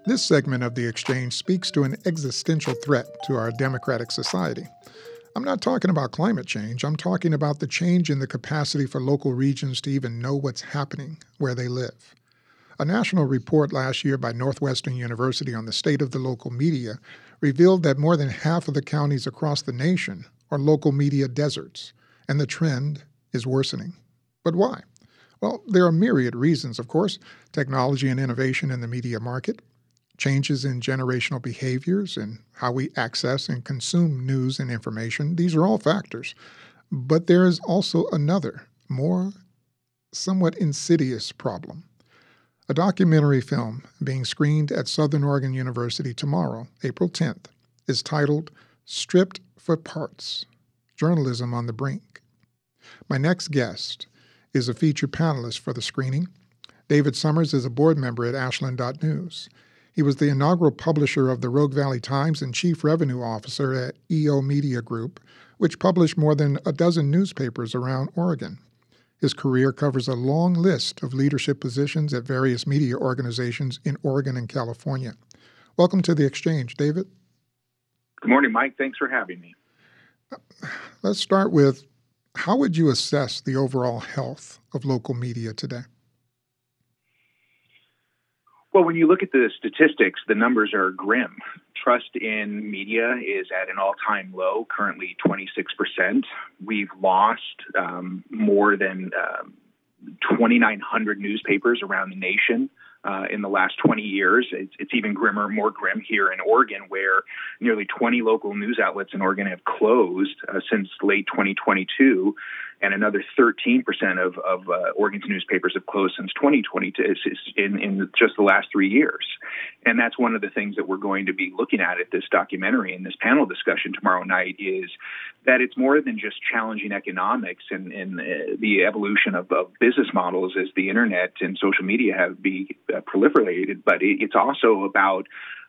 This segment of The Exchange speaks to an existential threat to our democratic society. I'm not talking about climate change. I'm talking about the change in the capacity for local regions to even know what's happening where they live. A national report last year by Northwestern University on the state of the local media revealed that more than half of the counties across the nation are local media deserts, and the trend is worsening. But why? Well, there are myriad reasons, of course: technology and innovation in the media market, changes in generational behaviors and how we access and consume news and information. These are all factors. But there is also another, more somewhat insidious problem. A documentary film being screened at Southern Oregon University tomorrow, April 10th, is titled Stripped for Parts: Journalism on the Brink. My next guest is a featured panelist for the screening. David Summers is a board member at Ashland.News. He was the inaugural publisher of the Rogue Valley Times and chief revenue officer at EO Media Group, which published more than a dozen newspapers around Oregon. His career covers a long list of leadership positions at various media organizations in Oregon and California. Welcome to The Exchange, David. Good morning, Mike. Thanks for having me. Let's start with, how would you assess the overall health of local media today? Well, when you look at the statistics, the numbers are grim. Trust in media is at an all-time low, currently 26%. We've lost more than 2,900 newspapers around the nation in the last 20 years. It's even grimmer, more grim here in Oregon, where nearly 20 local news outlets in Oregon have closed since late 2022, and another 13% of Oregon's newspapers have closed since 2022 in just the last 3 years. And that's one of the things that we're going to be looking at this documentary and this panel discussion tomorrow night, is that it's more than just challenging economics and the evolution of business models as the internet and social media have proliferated, but it's also about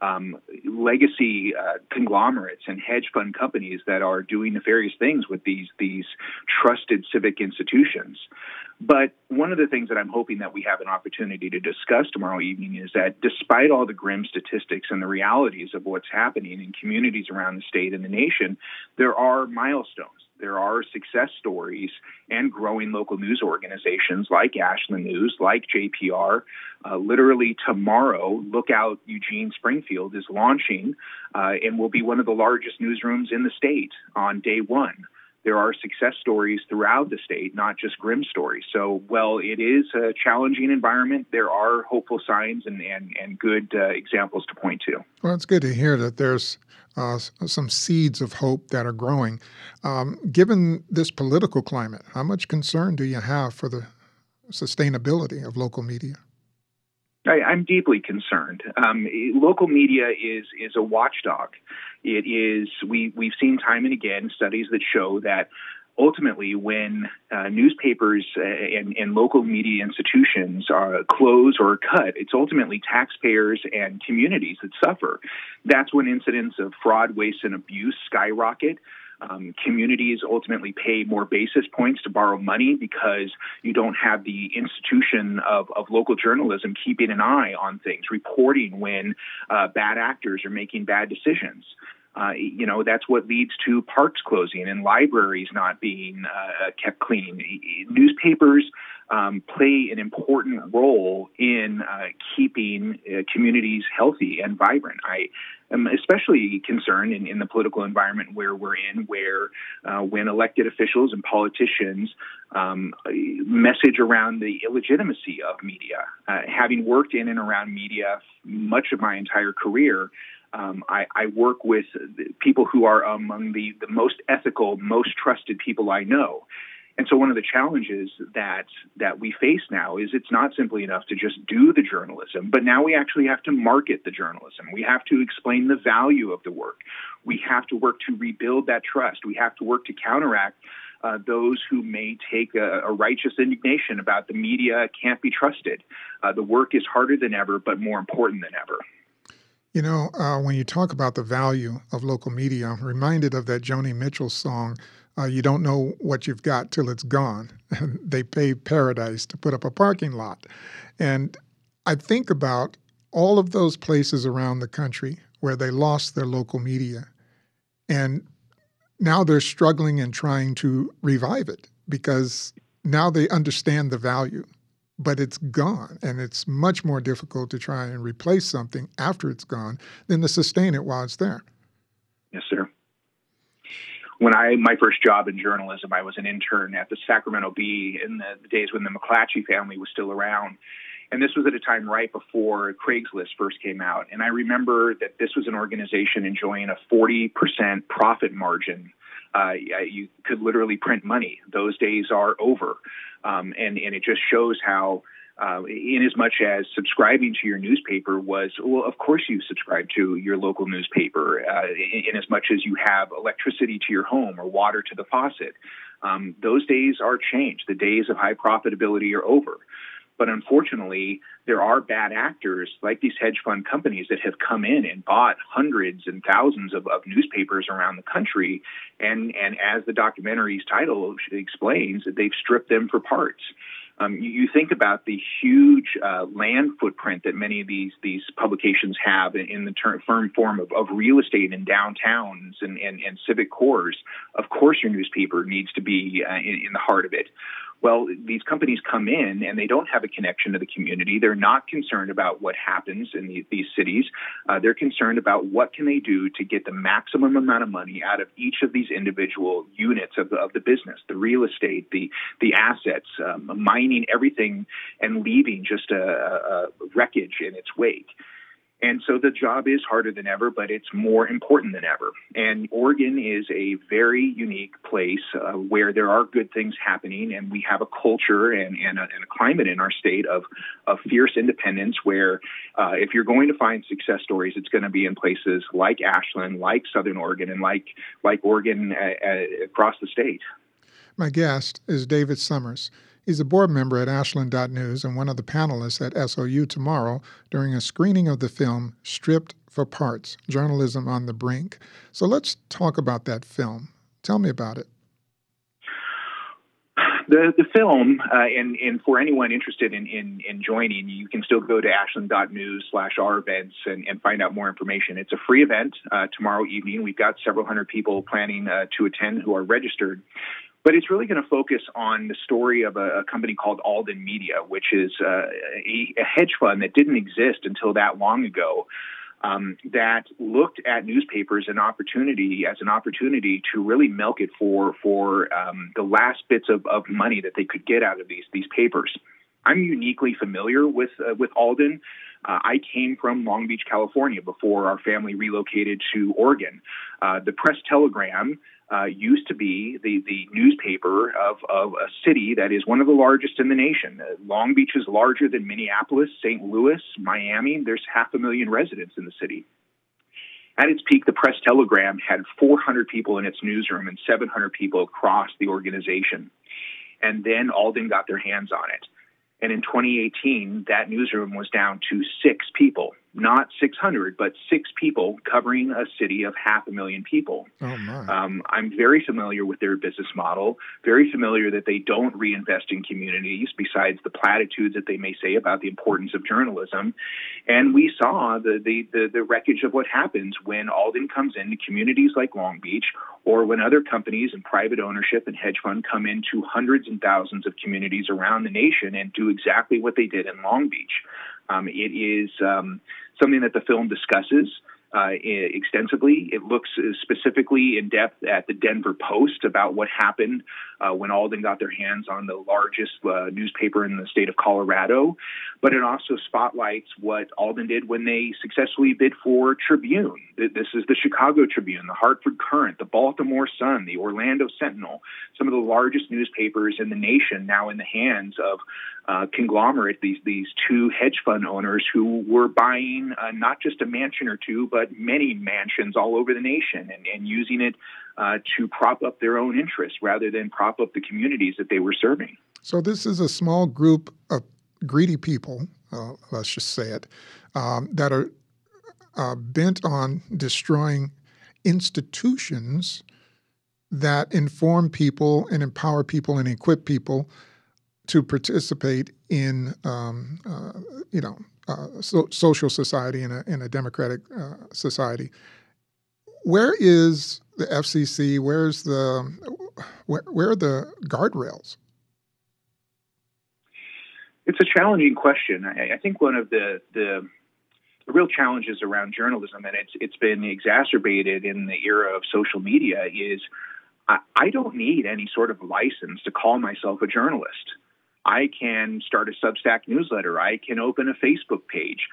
legacy conglomerates and hedge fund companies that are doing nefarious things with these trusted civic institutions. But one of the things that I'm hoping that we have an opportunity to discuss tomorrow evening is that despite all the grim statistics and the realities of what's happening in communities around the state and the nation, there are milestones. There are success stories and growing local news organizations like Ashland News, like JPR. Literally tomorrow, Lookout Eugene Springfield is launching and will be one of the largest newsrooms in the state on day one. There are success stories throughout the state, not just grim stories. So, while it is a challenging environment, there are hopeful signs and good examples to point to. Well, it's good to hear that there's some seeds of hope that are growing. Given this political climate, how much concern do you have for the sustainability of local media? I'm deeply concerned. Local media is a watchdog. It is. We've seen time and again studies that show that ultimately, when newspapers and local media institutions are close or cut, it's ultimately taxpayers and communities that suffer. That's when incidents of fraud, waste, and abuse skyrocket. Communities ultimately pay more basis points to borrow money because you don't have the institution of local journalism keeping an eye on things, reporting when bad actors are making bad decisions. That's what leads to parks closing and libraries not being kept clean. Newspapers play an important role in keeping communities healthy and vibrant. I am especially concerned in the political environment where we're in, where when elected officials and politicians message around the illegitimacy of media. Having worked in and around media much of my entire career, I work with people who are among the most ethical, most trusted people I know. And so one of the challenges that we face now is it's not simply enough to just do the journalism, but now we actually have to market the journalism. We have to explain the value of the work. We have to work to rebuild that trust. We have to work to counteract those who may take a righteous indignation about the media can't be trusted. The work is harder than ever, but more important than ever. You know, when you talk about the value of local media, I'm reminded of that Joni Mitchell song, You Don't Know What You've Got Till It's Gone. They paved paradise to put up a parking lot. And I think about all of those places around the country where they lost their local media. And now they're struggling and trying to revive it because now they understand the value, but it's gone. And it's much more difficult to try and replace something after it's gone than to sustain it while it's there. Yes, sir. When my first job in journalism, I was an intern at the Sacramento Bee in the days when the McClatchy family was still around. And this was at a time right before Craigslist first came out. And I remember that this was an organization enjoying a 40% profit margin. You could literally print money. Those days are over. And it just shows how, in as much as subscribing to your newspaper was, well, of course you subscribe to your local newspaper, in as much as you have electricity to your home or water to the faucet. Those days are changed. The days of high profitability are over. But unfortunately, there are bad actors like these hedge fund companies that have come in and bought hundreds and thousands of newspapers around the country. And as the documentary's title explains, they've stripped them for parts. You think about the huge land footprint that many of these publications have in the firm form of real estate in downtowns and civic cores. Of course, your newspaper needs to be in the heart of it. Well, these companies come in and they don't have a connection to the community. They're not concerned about what happens in these cities. They're concerned about what can they do to get the maximum amount of money out of each of these individual units of the business, the real estate, the assets, mining everything and leaving just a wreckage in its wake. And so the job is harder than ever, but it's more important than ever. And Oregon is a very unique place where there are good things happening, and we have a culture and a climate in our state of fierce independence where if you're going to find success stories, it's going to be in places like Ashland, like Southern Oregon, and like Oregon across the state. My guest is David Summers. He's a board member at Ashland.News and one of the panelists at SOU tomorrow during a screening of the film Stripped for Parts, Journalism on the Brink. So let's talk about that film. Tell me about it. The film, and for anyone interested in joining, you can still go to Ashland.News/our events and find out more information. It's a free event tomorrow evening. We've got several hundred people planning to attend who are registered. But it's really going to focus on the story of a company called Alden Media, which is a hedge fund that didn't exist until that long ago, that looked at newspapers as an opportunity to really milk it for the last bits of money that they could get out of these papers. I'm uniquely familiar with Alden. I came from Long Beach, California, before our family relocated to Oregon. The Press-Telegram used to be the newspaper of a city that is one of the largest in the nation. Long Beach is larger than Minneapolis, St. Louis, Miami. There's 500,000 residents in the city. At its peak, the Press-Telegram had 400 people in its newsroom and 700 people across the organization. And then Alden got their hands on it. And in 2018, that newsroom was down to 6 people, not 600, but 6 people covering a city of 500,000 people. Oh, my. I'm very familiar with their business model, very familiar that they don't reinvest in communities besides the platitudes that they may say about the importance of journalism. And we saw the wreckage of what happens when Alden comes into communities like Long Beach, or when other companies and private ownership and hedge fund come into hundreds and thousands of communities around the nation and do exactly what they did in Long Beach. It is something that the film discusses extensively. It looks specifically in depth at the Denver Post about what happened when Alden got their hands on the largest newspaper in the state of Colorado. But it also spotlights what Alden did when they successfully bid for Tribune. This is the Chicago Tribune, the Hartford Courant, the Baltimore Sun, the Orlando Sentinel, some of the largest newspapers in the nation now in the hands of conglomerate, these 2 hedge fund owners who were buying not just a mansion or 2, but many mansions all over the nation and using it to prop up their own interests rather than prop up the communities that they were serving. So this is a small group of greedy people, let's just say it, that are bent on destroying institutions that inform people and empower people and equip people to participate in, social society in a democratic society. Where is the FCC? Where are the guardrails? It's a challenging question. I think one of the real challenges around journalism, and it's been exacerbated in the era of social media, is I don't need any sort of license to call myself a journalist. I can start a Substack newsletter. I can open a Facebook page.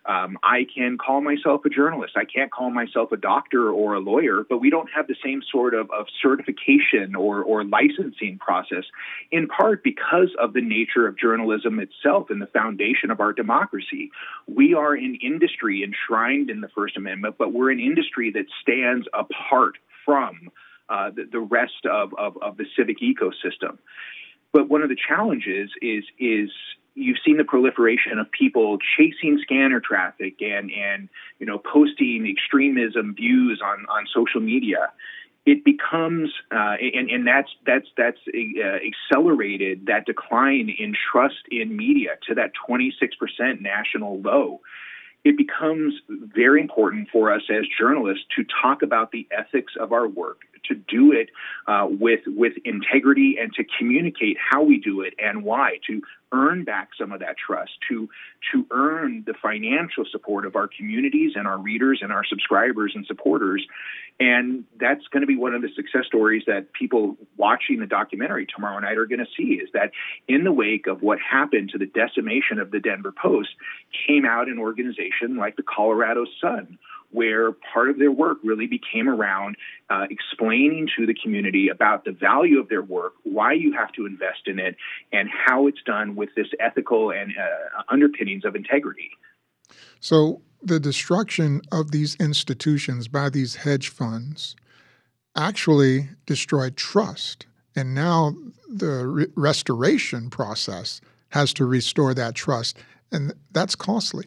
I can call myself a journalist. I can't call myself a doctor or a lawyer, but we don't have the same sort of certification or licensing process, in part because of the nature of journalism itself and the foundation of our democracy. We are an industry enshrined in the First Amendment, but we're an industry that stands apart from the rest of the civic ecosystem. But one of the challenges is you've seen the proliferation of people chasing scanner traffic and posting extremism views on social media. It becomes and that's accelerated that decline in trust in media to that 26% national low. It becomes very important for us as journalists to talk about the ethics of our work, to do it with integrity, and to communicate how we do it and why, to earn back some of that trust, to earn the financial support of our communities and our readers and our subscribers and supporters. And that's going to be one of the success stories that people watching the documentary tomorrow night are going to see, is that in the wake of what happened to the decimation of the Denver Post came out an organization like the Colorado Sun, where part of their work really became around explaining to the community about the value of their work, why you have to invest in it, and how it's done with this ethical and underpinnings of integrity. So the destruction of these institutions by these hedge funds actually destroyed trust. And now the restoration process has to restore that trust. And that's costly.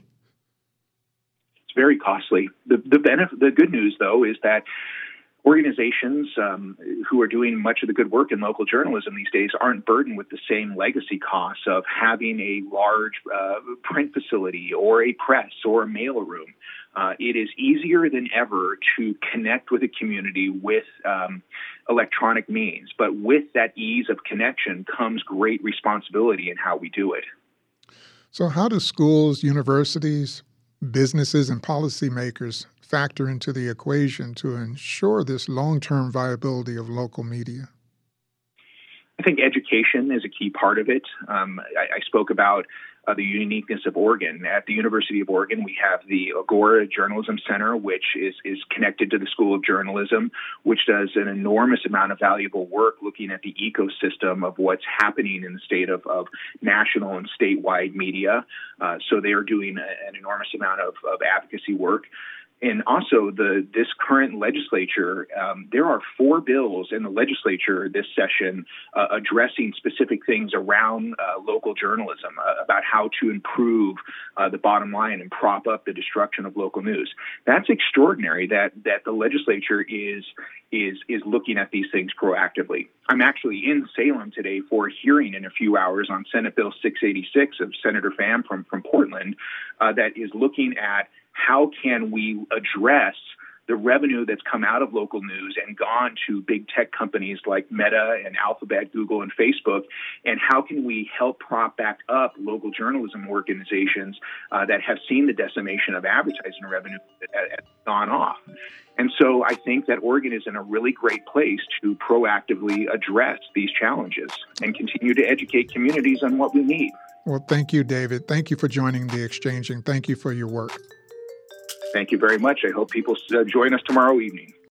It's very costly. The good news, though, is that organizations who are doing much of the good work in local journalism these days aren't burdened with the same legacy costs of having a large print facility or a press or a mailroom. It is easier than ever to connect with a community with electronic means. But with that ease of connection comes great responsibility in how we do it. So how do schools, universities, businesses, and policymakers factor into the equation to ensure this long-term viability of local media? I think education is a key part of it. I spoke about the uniqueness of Oregon. At the University of Oregon, we have the Agora Journalism Center, which is connected to the School of Journalism, which does an enormous amount of valuable work looking at the ecosystem of what's happening in the state of national and statewide media. So they are doing an enormous amount of advocacy work. And also, this current legislature, there are 4 bills in the legislature this session addressing specific things around local journalism, about how to improve the bottom line and prop up the destruction of local news. That's extraordinary that the legislature is looking at these things proactively. I'm actually in Salem today for a hearing in a few hours on Senate Bill 686 of Senator Pham from Portland that is looking at how can we address the revenue that's come out of local news and gone to big tech companies like Meta and Alphabet, Google, and Facebook, and how can we help prop back up local journalism organizations that have seen the decimation of advertising revenue gone off. And so I think that Oregon is in a really great place to proactively address these challenges and continue to educate communities on what we need. Well, thank you, David. Thank you for joining The Exchange, and thank you for your work. Thank you very much. I hope people join us tomorrow evening.